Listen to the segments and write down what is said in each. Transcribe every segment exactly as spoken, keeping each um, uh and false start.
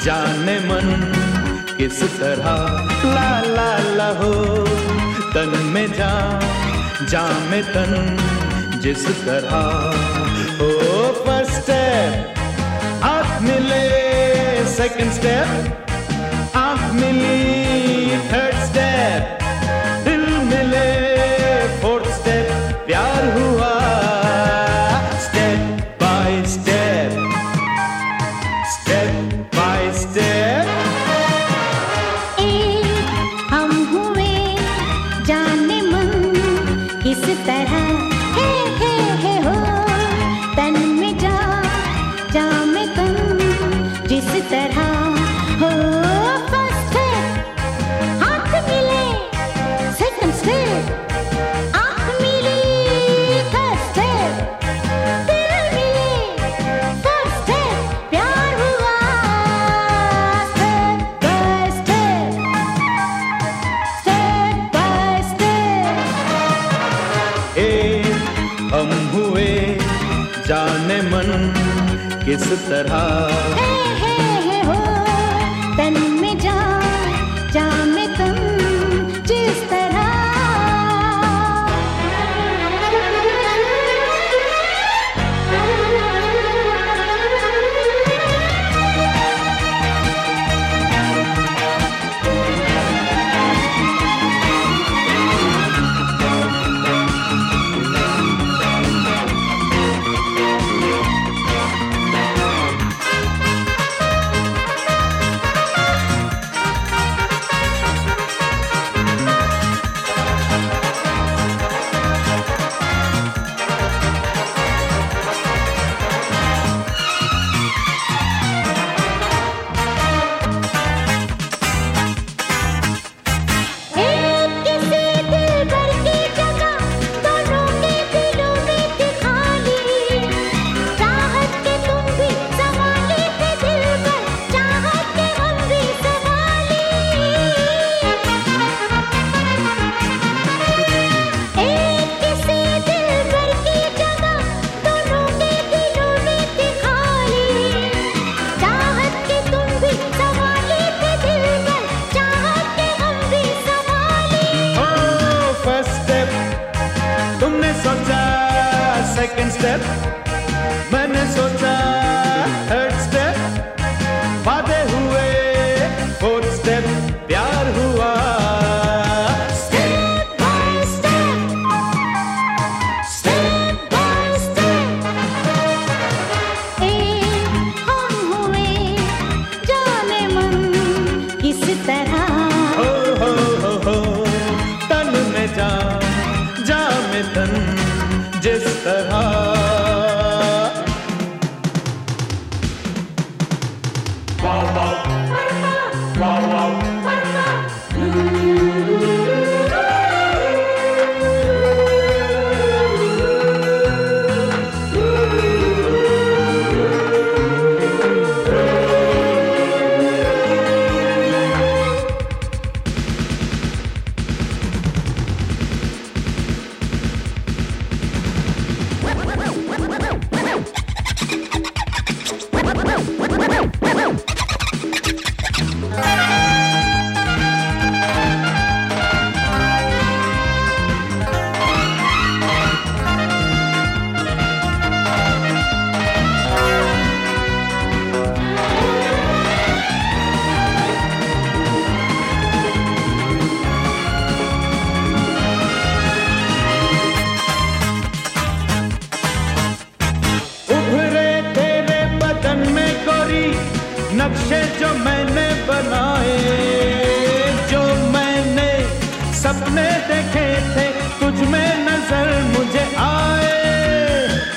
जाने मन किस तरह ला ला ला हो, तन में जा जा में तन जिस तरह हो। फर्स्ट स्टेप आँख मिले, सेकंड स्टेप आँख मिली, थर्ड स्टेप दिल मिले, फोर्थ स्टेप प्यार हुआ। Step by step, step by step. एक हम हुए जाने मन किस तरह हे हे हे हो, तन में जा जा में तन जिस तरह हो। फर्स्ट स्टेप हाथ मिले, सेकंड स्टेप आँख मिली, थर्ड स्टेप दिल मिले, फोर्थ स्टेप प्यार हुआ। Step by step, step by step. एक हम हुए जाने मन किस तरह हे हे हे हो, तन में जा जा में तन जिस तरह। सेकंड स्टेप मैंने सोचा, थर्ड स्टेप वादे हुए, फोर्थ स्टेप प्यार हुआ। Step by step, step by step. एक हम हुए जाने मन किस तरह हो हो हो हो, तन में जा जा में तन जिस तरह। नक्शे जो मैंने बनाए, जो मैंने सपने देखे थे, तुझ में नजर मुझे आए।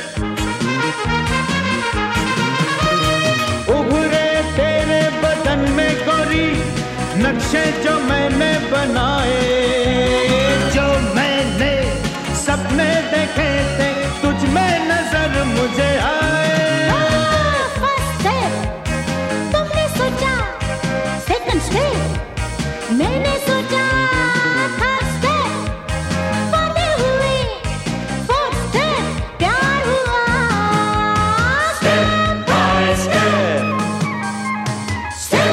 उभरे तेरे बदन में गोरी नक्शे जो मैंने बनाए, जो मैंने सपने देखे थे, तुझ में नजर मुझे आए। मैंने सोचा थर्ड स्टेप वादे हुए, फोर्थ स्टेप प्यार हुआ। स्टेप बाय स्टेप, स्टेप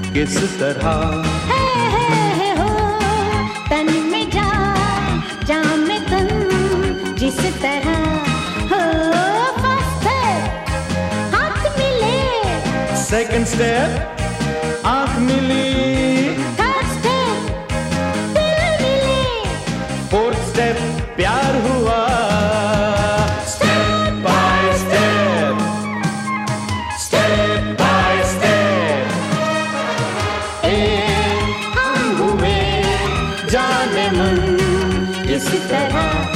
किस तरह है, है, है हो तन में जा जा में तन जिस तरह हो। फर्स्ट स्टेप हाथ मिले, सेकंड स्टेप आंख मिली, थर्ड स्टेप दिल मिले, फोर्थ स्टेप प्यार हुआ। Step by step, step by step, हम हुए जाने मन इस तरह।